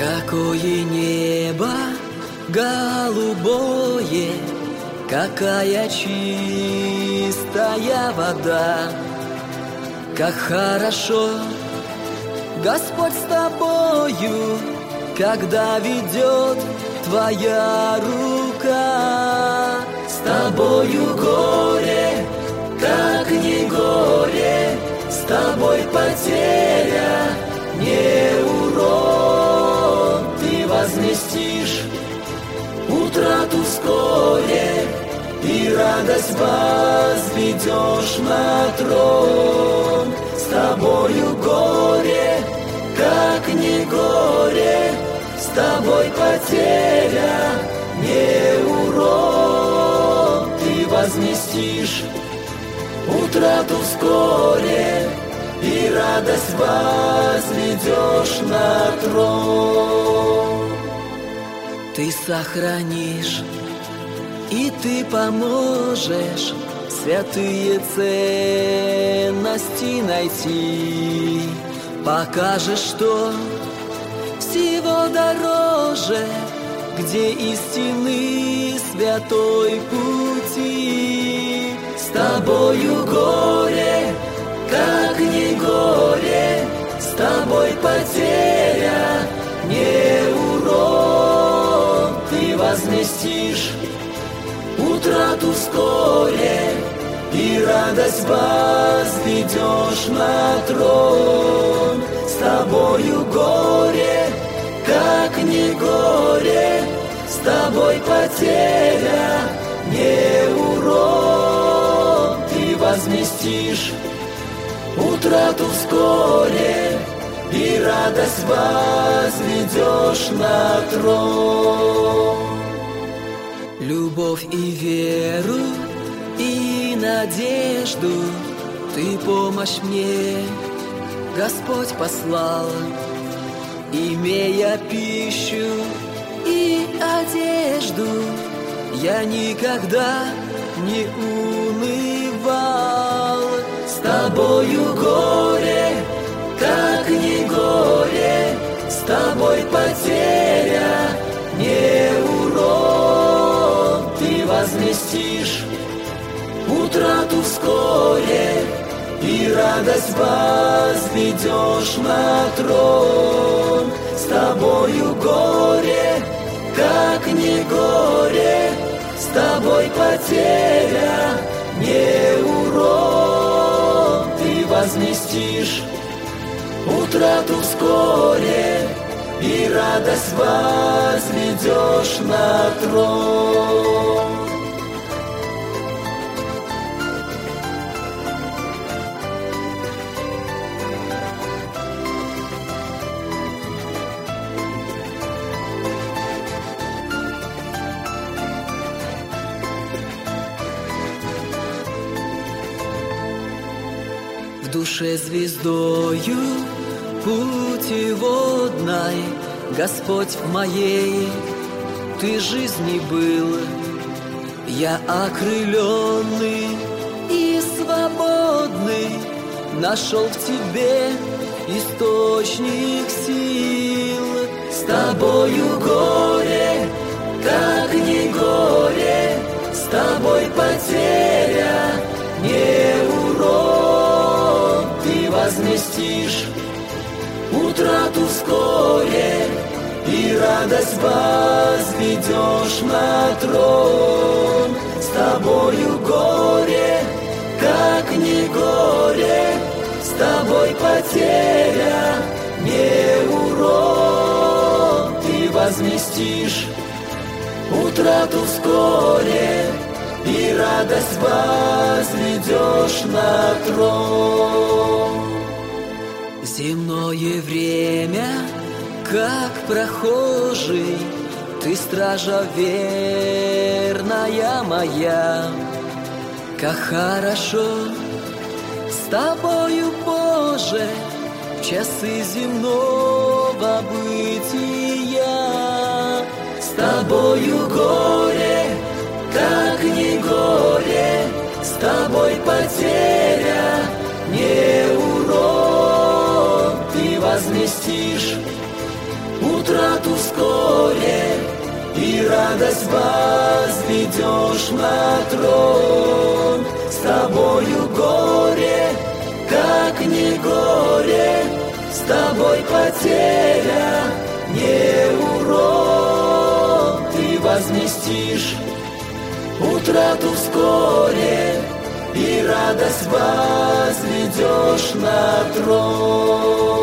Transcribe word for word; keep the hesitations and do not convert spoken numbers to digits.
Какое небо голубое, какая чистая вода, как хорошо, Господь, с тобою, когда ведет твоя рука. С тобою горе, как не горе, с тобой потеря, не урон. Ты возместишь утрату вскоре, и радость возведешь на трон. С тобою горе, как не горе, с тобой потеря, не урон. Ты возместишь утрату вскоре, и радость возведешь на трон. Ты сохранишь, и ты поможешь святые ценности найти. Покажешь, что всего дороже, где истины святой пути. С тобою горе, как не горе, с тобой потеря, не урон. Ты возместишь утрату вскоре, и радость возведешь на трон. С тобою горе, как не горе, с тобой потеря, не урон. Ты возместишь утрату вскоре, и радость возведешь на трон. Любовь и веру, и надежду ты помощь мне, Господь, послал, имея пищу и одежду. Я никогда не унывал. С тобою горе, как не горе, с тобой потеря, не урон. Ты возместишь утрату вскоре, и радость возведешь на трон. С тобою горе, как не горе, с тобой потеря, не урон. Ты возместишь утрату вскоре, и радость возведешь на трон. В душе звездою путеводной, Господь, в моей ты жизни был. Я окрыленный и свободный нашел в тебе источник сил. С тобою горе, как не горе, с тобой потеря, не урон. Ты возместишь утрату вскоре, и радость возведешь на трон. С тобою горе, как не горе, с тобой потеря, не урон. Ты возместишь утрату вскоре, и радость возведешь на трон. Земное время, как прохожий, ты стража верная моя. Как хорошо с тобою, Боже, в часы земного бытия. С тобою горе, как не горе, с тобой потеря, не урон. Ты возместишь утрату радость возведешь на трон. С тобою горе, как не горе, с тобой потеря, не урон. Ты возместишь утрату вскоре, и радость возведешь на трон.